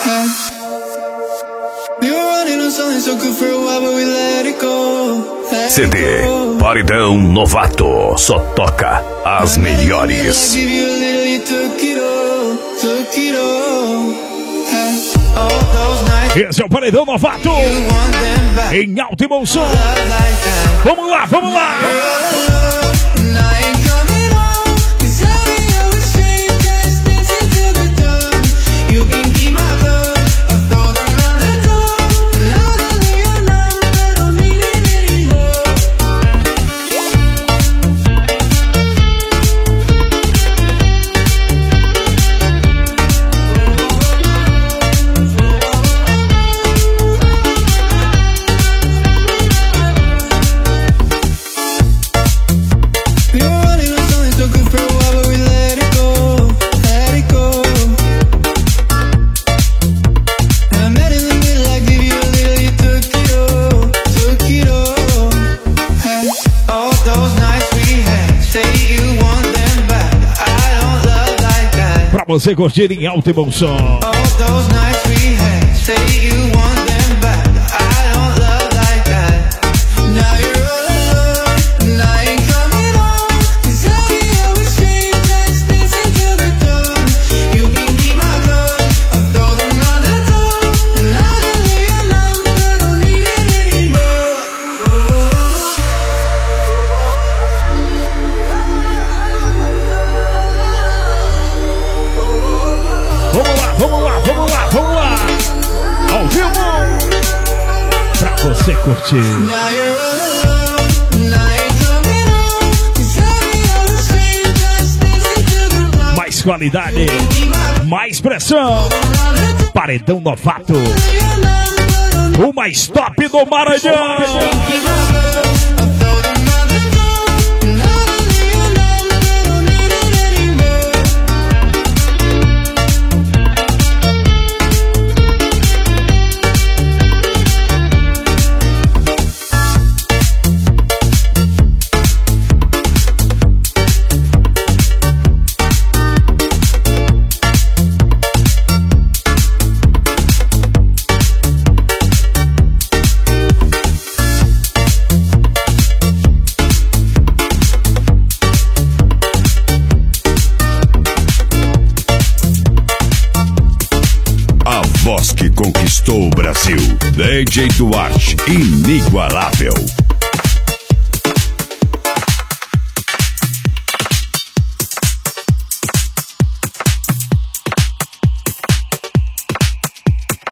CD Paredão Novato, só toca as melhores. Esse é o Paredão Novato em alta emoção. Vamos lá, vamos lá. Você curtir em alta emoção. Você curtir. Mais qualidade, mais pressão. Paredão Novato, o mais top do Maranhão. Conquistou o Brasil. DJ Duarte, inigualável.